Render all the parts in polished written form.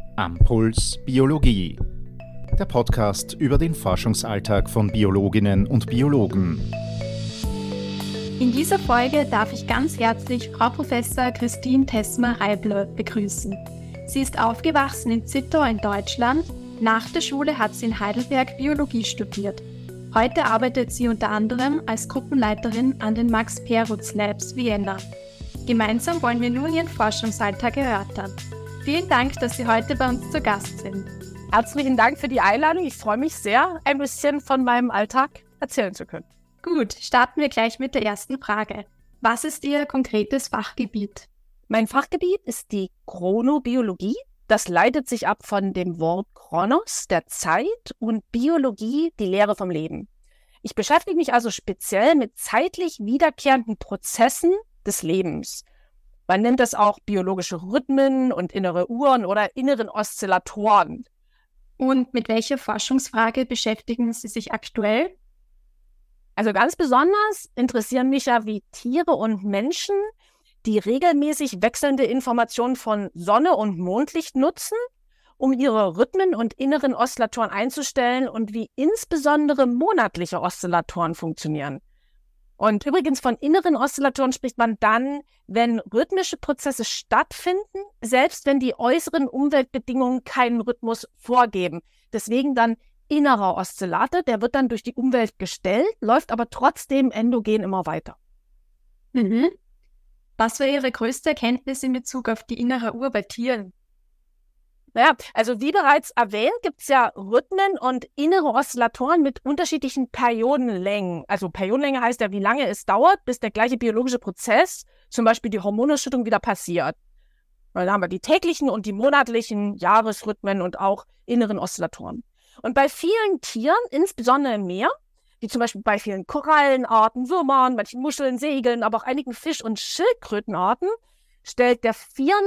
Am Puls Biologie, der Podcast über den Forschungsalltag von Biologinnen und Biologen. In dieser Folge darf ich ganz herzlich Frau Professor Christine Tessmer-Reible begrüßen. Sie ist aufgewachsen in Zittau in Deutschland. Nach der Schule hat sie in Heidelberg Biologie studiert. Heute arbeitet sie unter anderem als Gruppenleiterin an den Max-Perutz-Labs Vienna. Gemeinsam wollen wir nun ihren Forschungsalltag erörtern. Vielen Dank, dass Sie heute bei uns zu Gast sind. Herzlichen Dank für die Einladung. Ich freue mich sehr, ein bisschen von meinem Alltag erzählen zu können. Gut, starten wir gleich mit der ersten Frage. Was ist Ihr konkretes Fachgebiet? Mein Fachgebiet ist die Chronobiologie. Das leitet sich ab von dem Wort Chronos, der Zeit, und Biologie, die Lehre vom Leben. Ich beschäftige mich also speziell mit zeitlich wiederkehrenden Prozessen des Lebens. Man nennt das auch biologische Rhythmen und innere Uhren oder inneren Oszillatoren. Und mit welcher Forschungsfrage beschäftigen Sie sich aktuell? Also ganz besonders interessieren mich ja, wie Tiere und Menschen die regelmäßig wechselnde Information von Sonne und Mondlicht nutzen, um ihre Rhythmen und inneren Oszillatoren einzustellen und wie insbesondere monatliche Oszillatoren funktionieren. Und übrigens von inneren Oszillatoren spricht man dann, wenn rhythmische Prozesse stattfinden, selbst wenn die äußeren Umweltbedingungen keinen Rhythmus vorgeben. Deswegen dann innerer Oszillator, der wird dann durch die Umwelt gestellt, läuft aber trotzdem endogen immer weiter. Was war Ihre größte Erkenntnis in Bezug auf die innere Uhr bei Tieren? Naja, also wie bereits erwähnt, gibt es ja Rhythmen und innere Oszillatoren mit unterschiedlichen Periodenlängen. Also Periodenlänge heißt ja, wie lange es dauert, bis der gleiche biologische Prozess, zum Beispiel die Hormonausschüttung, wieder passiert. Weil da haben wir die täglichen und die monatlichen Jahresrhythmen und auch inneren Oszillatoren. Und bei vielen Tieren, insbesondere im Meer, wie zum Beispiel bei vielen Korallenarten, Würmern, manchen Muscheln, Segeln, aber auch einigen Fisch- und Schildkrötenarten, stellt der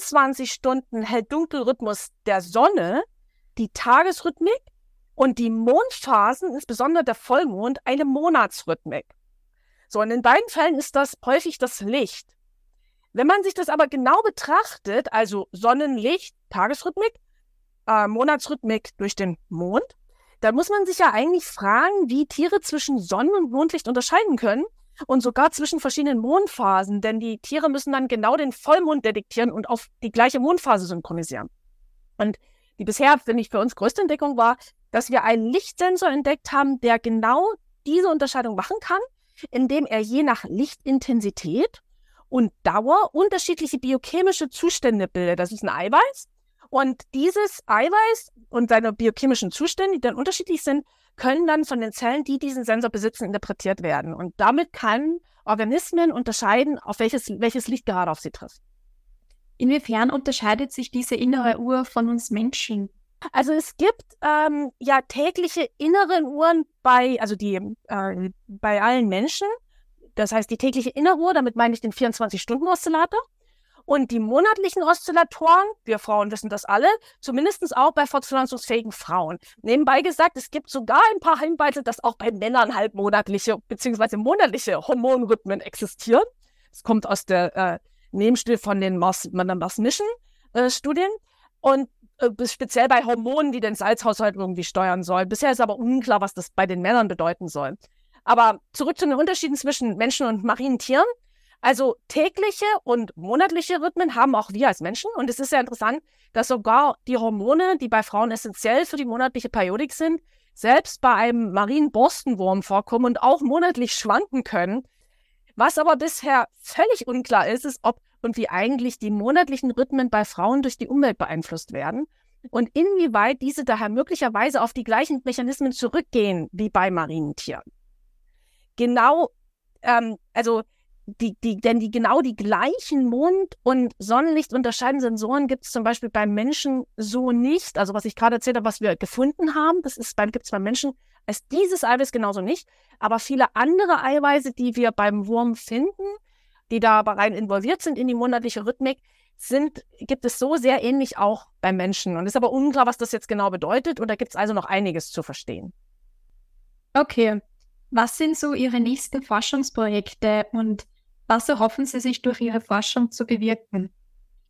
24-Stunden-Hell-Dunkel-Rhythmus der Sonne, die Tagesrhythmik und die Mondphasen, insbesondere der Vollmond, eine Monatsrhythmik. So, und in beiden Fällen ist das häufig das Licht. Wenn man sich das aber genau betrachtet, also Sonnenlicht, Tagesrhythmik, Monatsrhythmik durch den Mond, dann muss man sich ja eigentlich fragen, wie Tiere zwischen Sonnen- und Mondlicht unterscheiden können und sogar zwischen verschiedenen Mondphasen, denn die Tiere müssen dann genau den Vollmond detektieren und auf die gleiche Mondphase synchronisieren. Und die bisher, finde ich, für uns größte Entdeckung war, dass wir einen Lichtsensor entdeckt haben, der genau diese Unterscheidung machen kann, indem er je nach Lichtintensität und Dauer unterschiedliche biochemische Zustände bildet. Das ist ein Eiweiß. Und dieses Eiweiß und seine biochemischen Zustände, die dann unterschiedlich sind, können dann von den Zellen, die diesen Sensor besitzen, interpretiert werden. Und damit kann Organismen unterscheiden, auf welches Licht gerade auf sie trifft. Inwiefern unterscheidet sich diese innere Uhr von uns Menschen? Also es gibt ja tägliche innere Uhren bei allen Menschen. Das heißt, die tägliche innere Uhr, damit meine ich den 24-Stunden-Oszillator. Und die monatlichen Oszillatoren, wir Frauen wissen das alle, zumindest auch bei fortpflanzungsfähigen Frauen. Nebenbei gesagt, es gibt sogar ein paar Hinweise, dass auch bei Männern halbmonatliche bzw. monatliche Hormonrhythmen existieren. Das kommt aus der Nebenstudie von den Mars-Mission-Studien und speziell bei Hormonen, die den Salzhaushalt irgendwie steuern sollen. Bisher ist aber unklar, was das bei den Männern bedeuten soll. Aber zurück zu den Unterschieden zwischen Menschen und marinen Tieren. Also tägliche und monatliche Rhythmen haben auch wir als Menschen. Und es ist sehr interessant, dass sogar die Hormone, die bei Frauen essentiell für die monatliche Periodik sind, selbst bei einem marinen Borstenwurm vorkommen und auch monatlich schwanken können. Was aber bisher völlig unklar ist, ist, ob und wie eigentlich die monatlichen Rhythmen bei Frauen durch die Umwelt beeinflusst werden und inwieweit diese daher möglicherweise auf die gleichen Mechanismen zurückgehen wie bei marinen Tieren. Genau, die gleichen Mond- und Sonnenlicht unterscheidenden Sensoren gibt es zum Beispiel beim Menschen so nicht. Also was ich gerade erzählt habe, was wir gefunden haben, gibt es beim Menschen als dieses Eiweiß genauso nicht. Aber viele andere Eiweiße, die wir beim Wurm finden, die da aber rein involviert sind in die monatliche Rhythmik, gibt es so sehr ähnlich auch beim Menschen. Und es ist aber unklar, was das jetzt genau bedeutet. Und da gibt es also noch einiges zu verstehen. Okay. Was sind so Ihre nächsten Forschungsprojekte und was erhoffen Sie sich durch Ihre Forschung zu bewirken?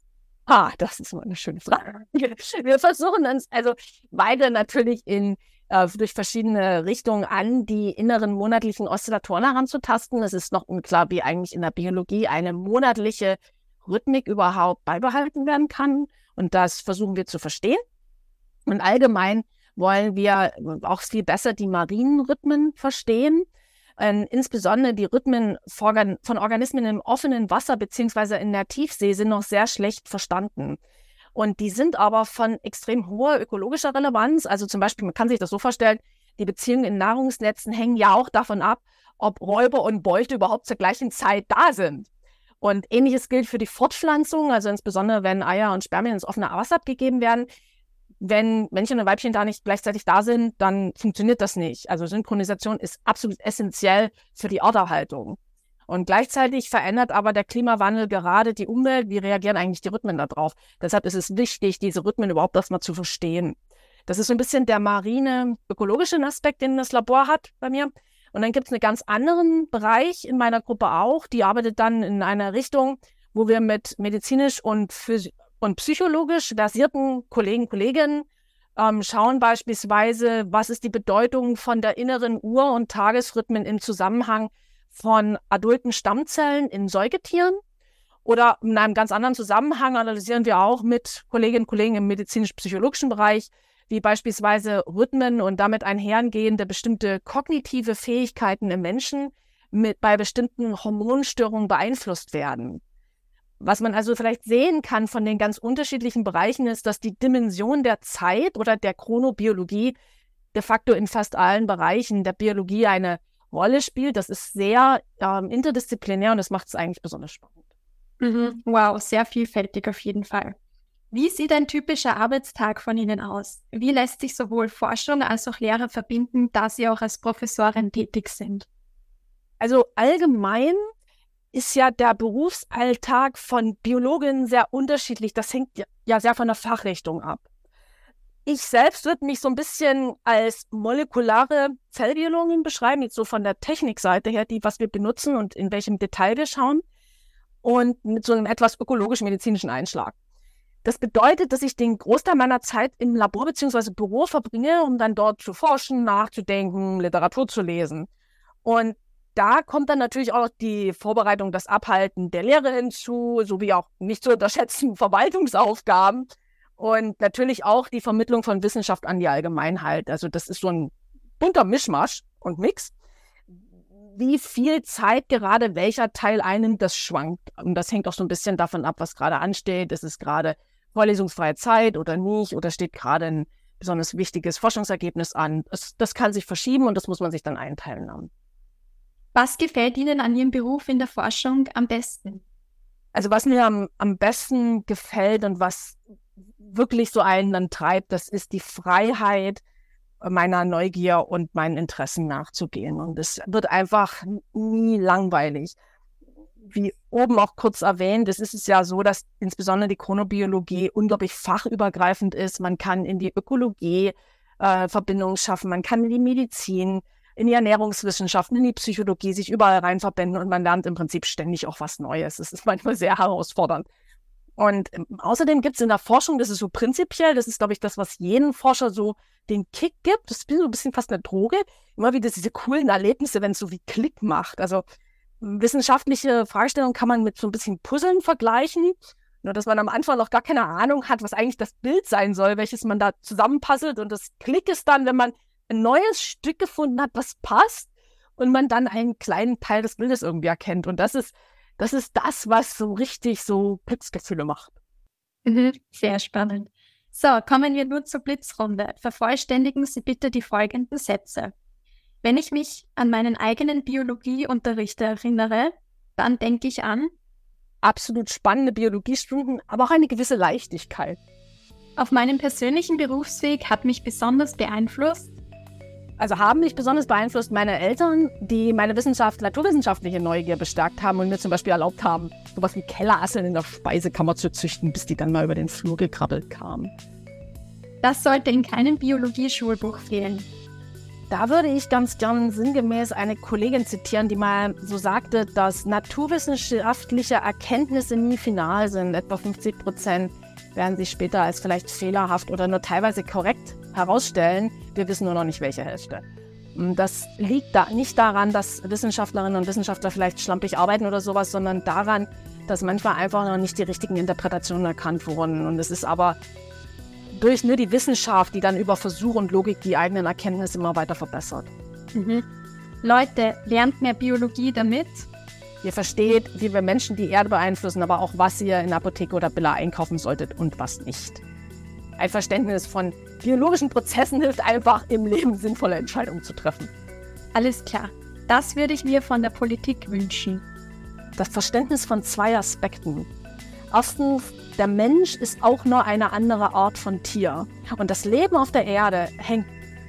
Das ist mal eine schöne Frage. Wir versuchen uns also weiter natürlich durch verschiedene Richtungen an die inneren monatlichen Oszillatoren heranzutasten. Es ist noch unklar, wie eigentlich in der Biologie eine monatliche Rhythmik überhaupt beibehalten werden kann. Und das versuchen wir zu verstehen. Und allgemein wollen wir auch viel besser die marinen Rhythmen verstehen. Insbesondere die Rhythmen von Organismen im offenen Wasser beziehungsweise in der Tiefsee sind noch sehr schlecht verstanden. Und die sind aber von extrem hoher ökologischer Relevanz. Also zum Beispiel, man kann sich das so vorstellen, die Beziehungen in Nahrungsnetzen hängen ja auch davon ab, ob Räuber und Beute überhaupt zur gleichen Zeit da sind. Und Ähnliches gilt für die Fortpflanzung, also insbesondere wenn Eier und Spermien ins offene Wasser abgegeben werden. Wenn Männchen und Weibchen da nicht gleichzeitig da sind, dann funktioniert das nicht. Also Synchronisation ist absolut essentiell für die Arterhaltung. Und gleichzeitig verändert aber der Klimawandel gerade die Umwelt. Wie reagieren eigentlich die Rhythmen darauf? Deshalb ist es wichtig, diese Rhythmen überhaupt erstmal zu verstehen. Das ist so ein bisschen der marine ökologische Aspekt, den das Labor hat bei mir. Und dann gibt es einen ganz anderen Bereich in meiner Gruppe auch. Die arbeitet dann in einer Richtung, wo wir mit medizinisch und psychologisch versierten Kolleginnen schauen beispielsweise, was ist die Bedeutung von der inneren Uhr- und Tagesrhythmen im Zusammenhang von adulten Stammzellen in Säugetieren. Oder in einem ganz anderen Zusammenhang analysieren wir auch mit Kolleginnen und Kollegen im medizinisch-psychologischen Bereich, wie beispielsweise Rhythmen und damit einhergehende bestimmte kognitive Fähigkeiten im Menschen bei bestimmten Hormonstörungen beeinflusst werden. Was man also vielleicht sehen kann von den ganz unterschiedlichen Bereichen ist, dass die Dimension der Zeit oder der Chronobiologie de facto in fast allen Bereichen der Biologie eine Rolle spielt. Das ist sehr interdisziplinär und das macht es eigentlich besonders spannend. Wow, sehr vielfältig auf jeden Fall. Wie sieht ein typischer Arbeitstag von Ihnen aus? Wie lässt sich sowohl Forschung als auch Lehre verbinden, da Sie auch als Professorin tätig sind? Also allgemein ist ja der Berufsalltag von Biologinnen sehr unterschiedlich. Das hängt ja sehr von der Fachrichtung ab. Ich selbst würde mich so ein bisschen als molekulare Zellbiologin beschreiben, jetzt so von der Technikseite her, was wir benutzen und in welchem Detail wir schauen und mit so einem etwas ökologisch-medizinischen Einschlag. Das bedeutet, dass ich den Großteil meiner Zeit im Labor bzw. Büro verbringe, um dann dort zu forschen, nachzudenken, Literatur zu lesen. Und da kommt dann natürlich auch die Vorbereitung, das Abhalten der Lehre hinzu, sowie auch nicht zu unterschätzen Verwaltungsaufgaben und natürlich auch die Vermittlung von Wissenschaft an die Allgemeinheit. Also das ist so ein bunter Mischmasch und Mix. Wie viel Zeit gerade welcher Teil einnimmt, das schwankt. Und das hängt auch so ein bisschen davon ab, was gerade ansteht. Ist es gerade vorlesungsfreie Zeit oder nicht? Oder steht gerade ein besonders wichtiges Forschungsergebnis an? Das kann sich verschieben und das muss man sich dann einteilen haben. Was gefällt Ihnen an Ihrem Beruf in der Forschung am besten? Also was mir am besten gefällt und was wirklich so einen dann treibt, das ist die Freiheit meiner Neugier und meinen Interessen nachzugehen. Und es wird einfach nie langweilig. Wie oben auch kurz erwähnt, es ist ja so, dass insbesondere die Chronobiologie unglaublich fachübergreifend ist. Man kann in die Ökologie Verbindungen schaffen, man kann in die Medizin, in die Ernährungswissenschaften, in die Psychologie sich überall rein verbinden und man lernt im Prinzip ständig auch was Neues. Es ist manchmal sehr herausfordernd. Und außerdem gibt es in der Forschung, das ist so prinzipiell, das ist, glaube ich, das, was jeden Forscher so den Kick gibt. Das ist so ein bisschen fast eine Droge. Immer wieder diese coolen Erlebnisse, wenn es so wie Klick macht. Also wissenschaftliche Fragestellungen kann man mit so ein bisschen Puzzeln vergleichen. Nur, dass man am Anfang noch gar keine Ahnung hat, was eigentlich das Bild sein soll, welches man da zusammenpuzzelt. Und das Klick ist dann, wenn man ein neues Stück gefunden hat, was passt und man dann einen kleinen Teil des Bildes irgendwie erkennt. Und das ist das, was so richtig so Blitzgefühle macht. Sehr spannend. So, kommen wir nun zur Blitzrunde. Vervollständigen Sie bitte die folgenden Sätze. Wenn ich mich an meinen eigenen Biologieunterricht erinnere, dann denke ich an absolut spannende Biologiestunden, aber auch eine gewisse Leichtigkeit. Auf meinem persönlichen Berufsweg hat mich besonders beeinflusst. Also haben mich besonders beeinflusst meine Eltern, die meine naturwissenschaftliche Neugier bestärkt haben und mir zum Beispiel erlaubt haben, sowas wie Kellerasseln in der Speisekammer zu züchten, bis die dann mal über den Flur gekrabbelt kamen. Das sollte in keinem Biologieschulbuch fehlen. Da würde ich ganz gern sinngemäß eine Kollegin zitieren, die mal so sagte, dass naturwissenschaftliche Erkenntnisse nie final sind, etwa 50% werden sich später als vielleicht fehlerhaft oder nur teilweise korrekt herausstellen. Wir wissen nur noch nicht, welche Hälfte. Das liegt da nicht daran, dass Wissenschaftlerinnen und Wissenschaftler vielleicht schlampig arbeiten oder sowas, sondern daran, dass manchmal einfach noch nicht die richtigen Interpretationen erkannt wurden. Und es ist aber durch nur die Wissenschaft, die dann über Versuch und Logik die eigenen Erkenntnisse immer weiter verbessert. Leute, lernt mehr Biologie damit. Ihr versteht, wie wir Menschen die Erde beeinflussen, aber auch, was ihr in der Apotheke oder Billa einkaufen solltet und was nicht. Ein Verständnis von biologischen Prozessen hilft einfach, im Leben sinnvolle Entscheidungen zu treffen. Alles klar. Das würde ich mir von der Politik wünschen. Das Verständnis von 2 Aspekten. Erstens, der Mensch ist auch nur eine andere Art von Tier. Und das Leben auf der Erde hängt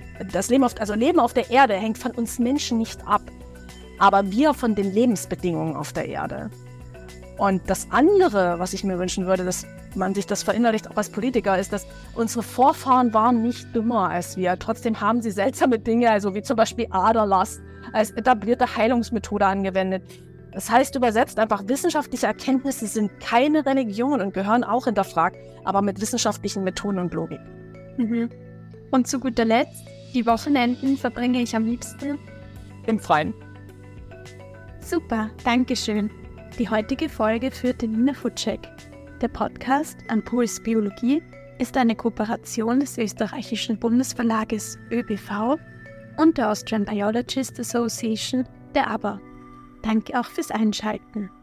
von uns Menschen nicht ab, aber wir von den Lebensbedingungen auf der Erde. Und das andere, was ich mir wünschen würde, dass man sich das verinnerlicht, auch als Politiker, ist, dass unsere Vorfahren waren nicht dümmer als wir. Trotzdem haben sie seltsame Dinge, also wie zum Beispiel Aderlass, als etablierte Heilungsmethode angewendet. Das heißt übersetzt einfach, wissenschaftliche Erkenntnisse sind keine Religion und gehören auch hinterfragt, aber mit wissenschaftlichen Methoden und Logik. Und zu guter Letzt, die Wochenenden verbringe ich am liebsten im Freien. Super, Dankeschön. Die heutige Folge führte Nina Futschek. Der Podcast Am Puls Biologie ist eine Kooperation des österreichischen Bundesverlages ÖBV und der Austrian Biologist Association, der ABA. Danke auch fürs Einschalten.